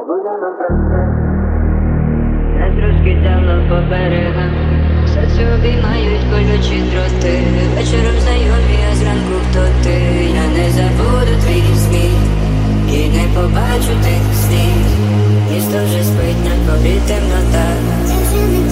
Нас розкидало по берегам, серце обіймають колючі дроти. Вечором знайомі, а зранку хто ти? Я не забуду твій сміх і не побачу тих слів. Місто вже спить, на дворі темнота.